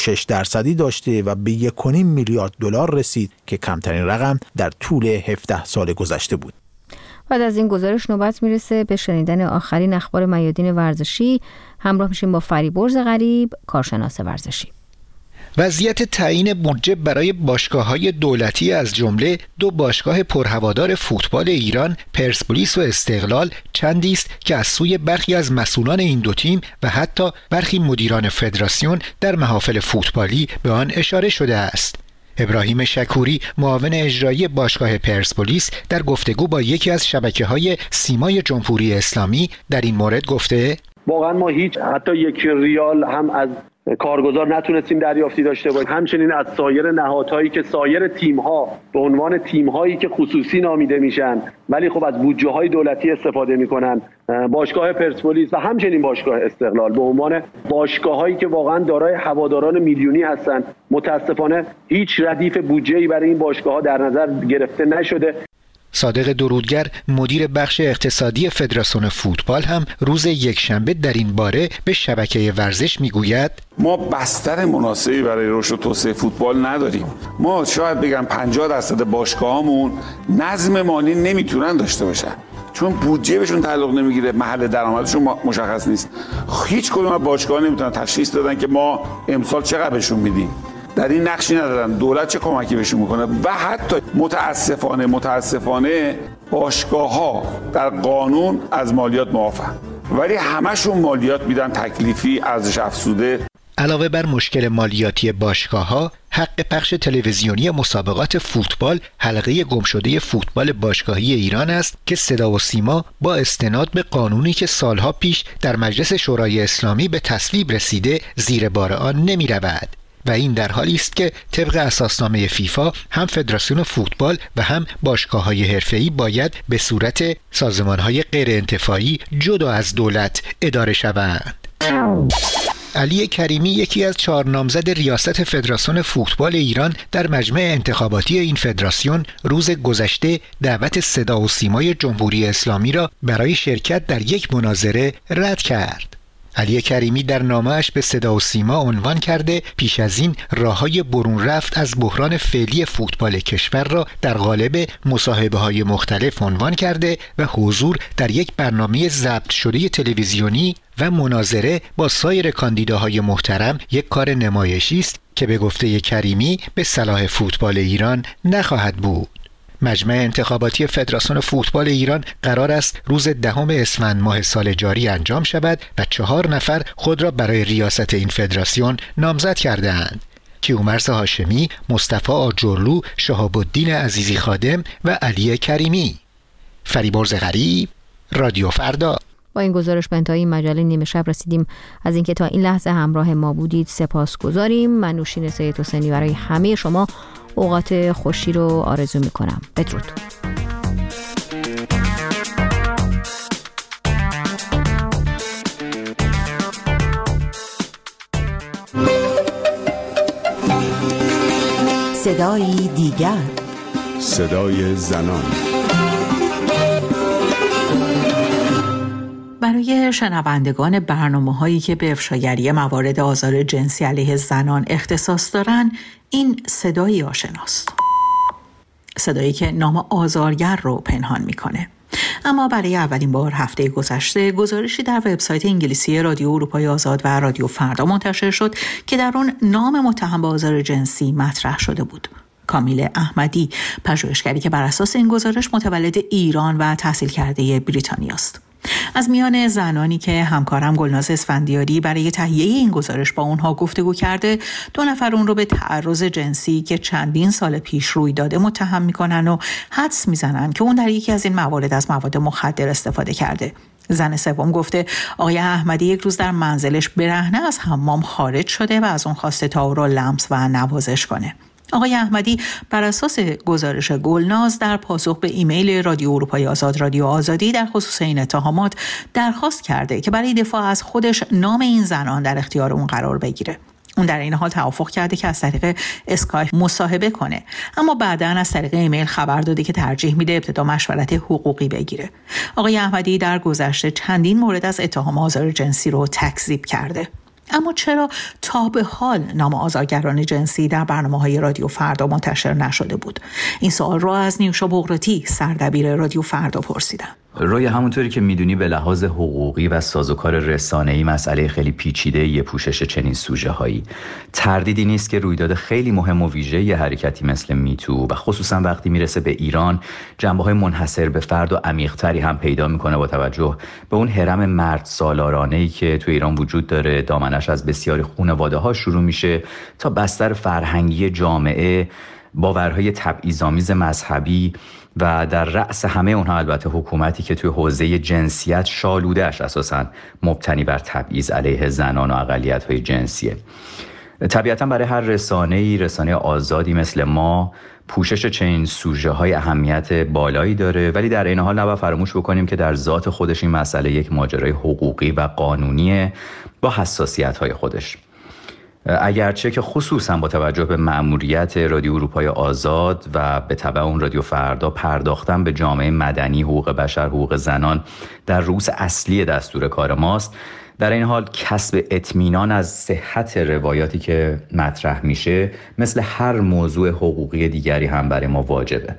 36% داشته و به $1.5 میلیارد رسید که کمترین رقم در طول 17 سال گذشته بود. بعد از این گزارش نوبت میرسه به شنیدن آخرین اخبار میادین ورزشی. همراه میشیم با فریبرز غریب، کارشناس ورزشی. وضعیت تعیین بودجه برای باشگاه‌های دولتی از جمله 2 باشگاه پرهوادار فوتبال ایران، پرسپولیس و استقلال، چندی است که از سوی برخی از مسئولان این دو تیم و حتی برخی مدیران فدراسیون در محافل فوتبالی به آن اشاره شده است. ابراهیم شکوری، معاون اجرایی باشگاه پرسپولیس، در گفتگو با یکی از شبکه‌های سیمای جمهوری اسلامی در این مورد گفته: واقعا ما حتی 1 ریال هم از کارگزار نتونستیم دریافتی داشته باشیم، همچنین از سایر نهادهایی که سایر تیم‌ها به عنوان تیم‌هایی که خصوصی نامیده میشن ولی خب از بودجه‌های دولتی استفاده میکنن، باشگاه پرسپولیس و همچنین باشگاه استقلال به عنوان باشگاه‌هایی که واقعا دارای هواداران میلیونی هستند، متاسفانه هیچ ردیف بودجه‌ای برای این باشگاه‌ها در نظر گرفته نشده. صادق درودگر، مدیر بخش اقتصادی فدراسیون فوتبال، هم روز یکشنبه در این باره به شبکه ورزش میگوید: ما بستر مناسبی برای رشد و توسعه فوتبال نداریم. ما شاید بگم 50% باشگاهامون نظم مالی نمیتونن داشته باشن، چون بودجه بهشون تعلق نمیگیره، محل درآمدشون مشخص نیست. هیچ کدوم از باشگاه‌ها نمیتونن تشخیص بدن که ما امسال چقدر بهشون میدیم. در این نقشی ندارن دولت چه کمکی بهشون میکنه و حتی متاسفانه باشگاه‌ها در قانون از مالیات معافن، ولی همشون مالیات میدن تکلیفی، ارزش افزوده. علاوه بر مشکل مالیاتی باشگاه‌ها، حق پخش تلویزیونی مسابقات فوتبال حلقه گمشده فوتبال باشگاهی ایران است که صدا و سیما با استناد به قانونی که سالها پیش در مجلس شورای اسلامی به تصویب رسیده زیر بار آن نمی‌رود. و این در حالی است که طبق اساسنامه فیفا هم فدراسیون فوتبال و هم باشگاه‌های حرفه‌ای باید به صورت سازمان‌های غیر انتفاعی جدا از دولت اداره شوند. علی کریمی، یکی از 4 نامزد ریاست فدراسیون فوتبال ایران، در مجمع انتخاباتی این فدراسیون روز گذشته دعوت صدا و سیمای جمهوری اسلامی را برای شرکت در یک مناظره رد کرد. علی کریمی در نامه‌اش به صدا و سیما عنوان کرده پیش از این راه‌های برون رفت از بحران فعلی فوتبال کشور را در قالب مصاحبه‌های مختلف عنوان کرده و حضور در یک برنامه ضبط شده تلویزیونی و مناظره با سایر کاندیداهای محترم یک کار نمایشی است که به گفته کریمی به صلاح فوتبال ایران نخواهد بود. مجمع انتخاباتی فدراسیون فوتبال ایران قرار است روز 10 اسفند ماه سال جاری انجام شود و 4 نفر خود را برای ریاست این فدراسیون نامزد کرده‌اند. کیومرث هاشمی، مصطفی آجرلو، شهاب الدین عزیزی خادم و علی کریمی. فریبرز غریب، رادیو فردا. با این گزارش به انتهای مجله نیمه شب رسیدیم. از اینکه تا این لحظه همراه ما بودید سپاسگزاریم. من نوشین سید حسینی برای همه شما اوقات خوشی رو آرزو میکنم. بدرود. صدای دیگر، صدای زنان. برای شنوندگان برنامه‌هایی که به افشاگری موارد آزار جنسی علیه زنان اختصاص دارند، این صدایی آشناست. صدایی که نام آزارگر رو پنهان میکنه. اما برای اولین بار هفته گذشته گزارشی در وبسایت انگلیسی رادیو اروپای آزاد و رادیو فردا منتشر شد که در اون نام متهم به آزار جنسی مطرح شده بود. کامیل احمدی، پژوهشگری که بر اساس این گزارش متولد ایران و تحصیل کرده بریتانیا است. از میان زنانی که همکارم گلناز اسفندیاری برای تهیه این گزارش با اونها گفتگو کرده، 2 نفر اون رو به تعرض جنسی که چندین سال پیش روی داده متهم میکنن و حدس میزنن که اون در یکی از این موارد از مواد مخدر استفاده کرده. زن سوم گفته آقای احمدی یک روز در منزلش برهنه از حمام خارج شده و از اون خواسته تا او را لمس و نوازش کنه. آقای احمدی بر اساس گزارش گلناز در پاسخ به ایمیل رادیو اروپای آزاد رادیو آزادی در خصوص این اتهامات درخواست کرده که برای دفاع از خودش نام این زنان در اختیار اون قرار بگیره. اون در این حال توافق کرده که از طریق اسکایپ مصاحبه کنه، اما بعداً از طریق ایمیل خبر داده که ترجیح میده ابتدا مشورت حقوقی بگیره. آقای احمدی در گذشته چندین مورد از اتهام آزار جنسی رو تکذیب کرده. اما چرا تا به حال نام آزارگران جنسی در برنامه‌های رادیو فردا منتشر نشده بود؟ این سوال را از نیوشا بغراتی، سردبیر رادیو فردا پرسیدم. روی همونطوری که میدونی به لحاظ حقوقی و سازوکار رسانه‌ای مسئله خیلی پیچیده‌ای پوشش چنین سوژه‌هایی. تردیدی نیست که رویداد خیلی مهم و ویژه یه حرکتی مثل میتو و خصوصا وقتی میرسه به ایران جنبه‌های منحصر به فرد و عمیق‌تری هم پیدا میکنه با توجه به اون هرم مرد سالارانه‌ای که تو ایران وجود داره. دامنش از بسیاری خانواده‌ها شروع میشه تا بستر فرهنگی جامعه، باورهای تبعیض‌آمیز مذهبی و در رأس همه اونها البته حکومتی که توی حوزه جنسیت شالوده‌اش اساساً مبتنی بر تبعیض علیه زنان و اقلیت‌های جنسیه. طبیعتاً برای هر رسانه آزادی مثل ما پوشش چنین سوژه‌های اهمیت بالایی داره، ولی در این حال نباید فراموش بکنیم که در ذات خودش این مسئله یک ماجرای حقوقی و قانونیه با حساسیت‌های خودش. اگرچه که خصوصا با توجه به مأموریت رادیو اروپای آزاد و به تبع اون رادیو فردا پرداختن به جامعه مدنی، حقوق بشر، حقوق زنان در رؤوس اصلی دستور کار ماست، در این حال کسب اطمینان از صحت روایاتی که مطرح میشه مثل هر موضوع حقوقی دیگری هم برای ما واجبه.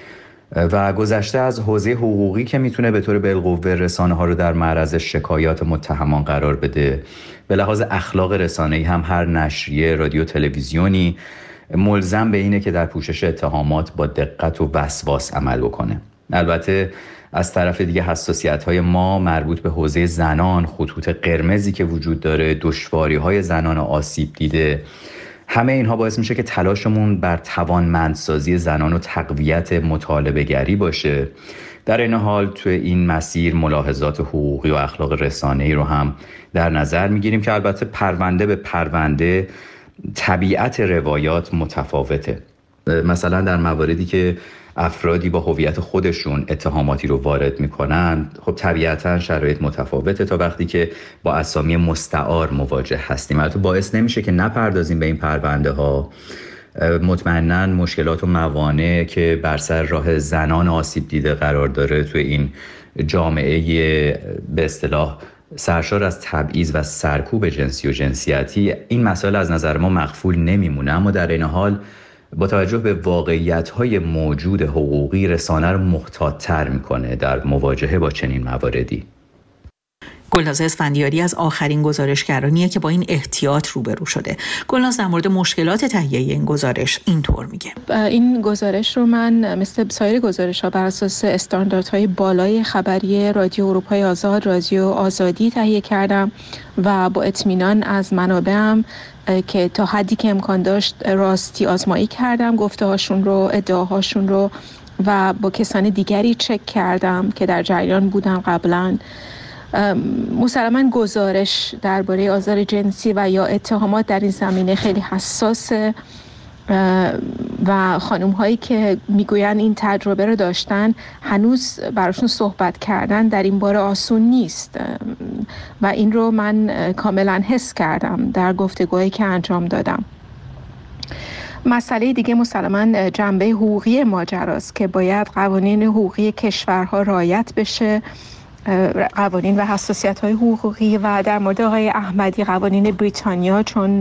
و گذشته از حوزه حقوقی که میتونه به طور بالقوه رسانه ها رو در معرض شکایات متهمان قرار بده، به لحاظ اخلاق رسانه‌ای هم هر نشریه، رادیو، تلویزیونی ملزم به اینه که در پوشش اتهامات با دقت و وسواس عمل بکنه. البته از طرف دیگه حساسیت‌های ما مربوط به حوزه زنان، خطوط قرمزی که وجود داره، دشواری‌های زنان آسیب دیده، همه اینها باعث میشه که تلاشمون بر توانمندسازی زنان و تقویت مطالبه‌گری باشه. در این حال توی این مسیر ملاحظات حقوقی و اخلاق رسانه‌ای رو هم در نظر میگیریم که البته پرونده به پرونده طبیعت روایات متفاوته. مثلا در مواردی که افرادی با هویت خودشون اتهاماتی رو وارد میکنن، خب طبیعتا شرایط متفاوته تا وقتی که با اسامی مستعار مواجه هستیم. البته باعث نمیشه که نپردازیم به این پرونده ها. مطمئناً مشکلات و موانع که بر سر راه زنان آسیب دیده قرار داره توی این جامعه به اصطلاح سرشار از تبعیض و سرکوب جنسی و جنسیتی، این مسائل از نظر ما مغفول نمیمونه. اما در این حال با توجه به واقعیت‌های موجود حقوقی رسانه رو محتاط‌تر می‌کنه در مواجهه با چنین مواردی. گلناز اسفندیاری از آخرین گزارشگرانیه که با این احتیاط روبرو شده. گلناز در مورد مشکلات تهیه این گزارش اینطور میگه: این گزارش رو من مثل سایر گزارش‌ها بر اساس استانداردهای بالای خبری رادیو اروپای آزاد، رادیو آزادی تهیه کردم و با اطمینان از منابعم که تا حدی که امکان داشت راستی آزمایی کردم گفته‌هاشون رو، ادعاهاشون رو، و با کسان دیگری چک کردم که در جریان بودن قبلاً. مسلماً گزارش درباره آزار جنسی و یا اتهامات در این زمینه خیلی حساسه و خانم هایی که میگوین این تجربه رو داشتن هنوز براشون صحبت کردن در این باره آسون نیست و این رو من کاملا حس کردم در گفتگوهایی که انجام دادم. مسئله دیگه مسلماً جنبه حقوقی ماجراست که باید قوانین حقوقی کشورها رعایت بشه، قوانین و حساسیت‌های حقوقی، و در مورد آقای احمدی قوانین بریتانیا، چون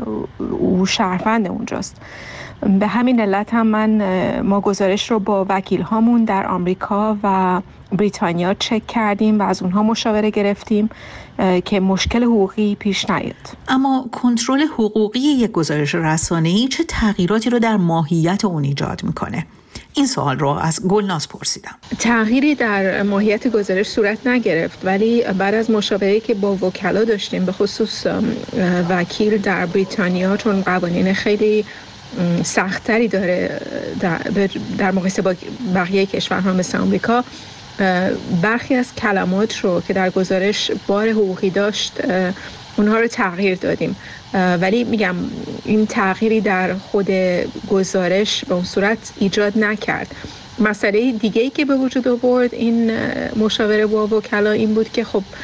او شهروند اونجاست. به همین علت هم ما گزارش رو با وکیل هامون در آمریکا و بریتانیا چک کردیم و از اونها مشاوره گرفتیم که مشکل حقوقی پیش نیاد. اما کنترل حقوقی یک گزارش رسانه‌ای چه تغییراتی رو در ماهیت اون ایجاد میکنه؟ این سوال رو از گلناز پرسیدم. تغییری در ماهیت گزارش صورت نگرفت، ولی بعد از مشاوره که با وکلا داشتیم، به خصوص وکیل در بریتانیا، چون قوانین خیلی سخت‌تری داره در مقایسه با بقیه کشورها مثل آمریکا، برخی از کلمات رو که در گزارش بار حقوقی داشت اونها رو تغییر دادیم، ولی میگم این تغییری در خود گزارش به اون صورت ایجاد نکرد. مسئله دیگه‌ای که به وجود آورد این مشاوره با وکلا این بود که خب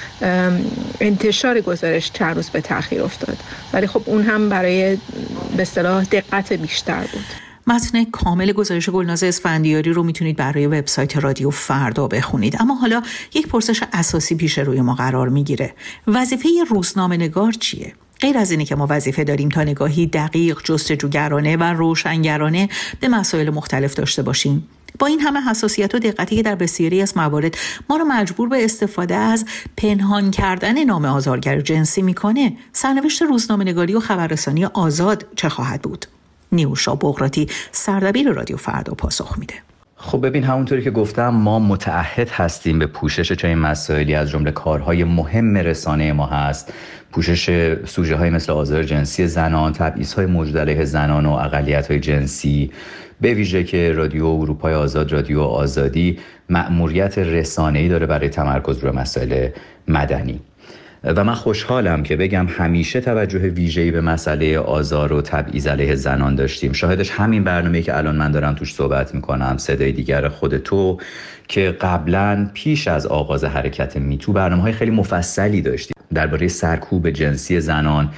انتشار گزارش چند روز به تأخیر افتاد، ولی خب اون هم برای به اصطلاح دقت بیشتر بود. متن کامل گزارش گلناز اسفندیاری رو میتونید برای وبسایت رادیو فردا بخونید. اما حالا یک پرسش اساسی پیش روی ما قرار میگیره: وظیفه روزنامه‌نگار چیه؟ غیر از اینه که ما وظیفه داریم تا نگاهی دقیق، جستجوگرانه و روشنگرانه به مسائل مختلف داشته باشیم، با این همه حساسیت و دقتی که در بسیاری از موارد ما رو مجبور به استفاده از پنهان کردن نام آزارگر جنسی میکنه، سرنوشت روزنامه‌نگاری و خبررسانی آزاد چه خواهد بود؟ نیوشا بغراتی، سردبیر رادیو فردا، پاسخ میده. خب ببین، همونطوری که گفتم ما متعهد هستیم به پوشش چنین مسائلی. از جمله کارهای مهم رسانه ما هست پوشش سوژه های مثل آزار جنسی زنان، تبعیض‌های موجود علیه زنان و اقلیت‌های جنسی، به ویژه که رادیو اروپای آزاد، رادیو آزادی مأموریت رسانه‌ای داره برای تمرکز روی مسائل مدنی. و من خوشحالم که بگم همیشه توجه ویژه‌ای به مسئله آزار و تبعیض علیه زنان داشتیم. شاهدش همین برنامه‌ای که الان من دارم توش صحبت میکنم، صدای دیگر خود تو، که قبلا پیش از آغاز حرکت میتو برنامه‌های خیلی مفصلی داشتیم درباره سرکوب جنسی زنان،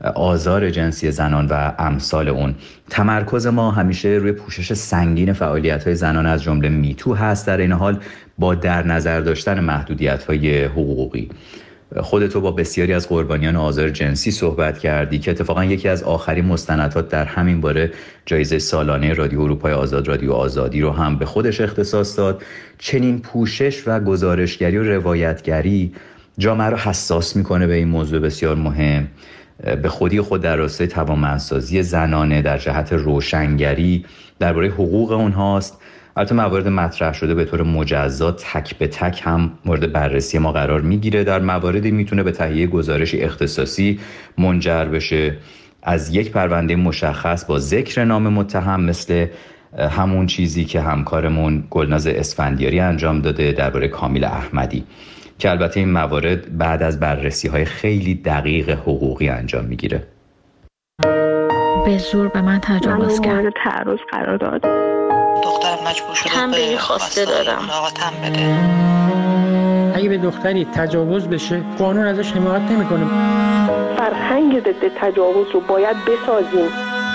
آزار جنسی زنان و امثال اون. تمرکز ما همیشه روی پوشش سنگین فعالیت‌های زنان از جمله میتو هست، در این حال با در نظر داشتن محدودیت‌های حقوقی. خودتو با بسیاری از قربانیان آزار جنسی صحبت کردی که اتفاقا یکی از آخرین مستندات در همین باره جایزه سالانه رادیو اروپای آزاد، رادیو آزادی رو هم به خودش اختصاص داد. چنین پوشش و گزارشگری و روایتگری جامعه رو حساس میکنه به این موضوع بسیار مهم. به خودی خود در راستای توانمندسازی زنانه در جهت روشنگری درباره حقوق اونهاست. البته موارد مطرح شده به طور مجزا تک به تک هم مورد بررسی ما قرار میگیره. در مواردی میتونه به تهیه گزارشی اختصاصی منجر بشه، از یک پرونده مشخص با ذکر نام متهم، مثل همون چیزی که همکارمون گلناز اسفندیاری انجام داده درباره کامیل احمدی، که البته این موارد بعد از بررسی‌های خیلی دقیق حقوقی انجام میگیره. به زور به من تجاوز کرد. من تعرض قرار داد. دخترم مجبور شده به خواسته دادم. ملاقاتم بده. اگه به دختری تجاوز بشه قانون ازش حمایت نمیکنه. فرهنگ ضد تجاوز رو باید بسازیم.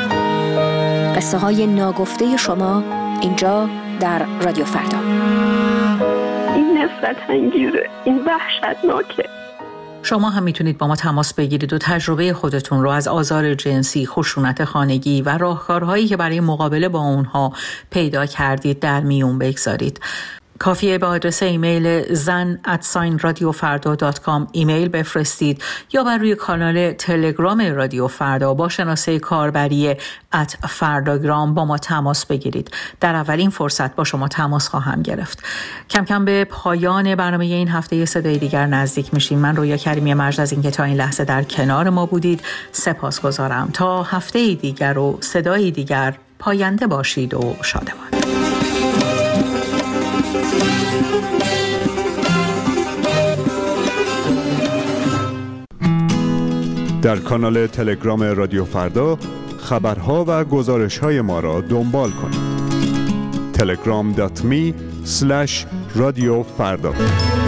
قصه های ناگفته شما اینجا در رادیو فردا. این نفرت انگیزه، این وحشتناکه. شما هم میتونید با ما تماس بگیرید و تجربه خودتون رو از آزار جنسی، خشونت خانگی و راهکارهایی که برای مقابله با اونها پیدا کردید در میون بگذارید. کافیه به آدرس ایمیل zan@radiofarda.com ایمیل بفرستید یا بر روی کانال تلگرام رادیو فردا با شناسه کاربری @فرداگرام با ما تماس بگیرید. در اولین فرصت با شما تماس خواهم گرفت. کم کم به پایان برنامه این هفته صدای دیگر نزدیک میشیم. من رویا کریمی مجد از اینکه تا این لحظه در کنار ما بودید سپاسگزارم. تا هفته دیگر و صدای دیگر پاینده باشید و شادمان. در کانال تلگرام رادیو فردا خبرها و گزارش‌های ما را دنبال کنید. telegram.me/رادیو فردا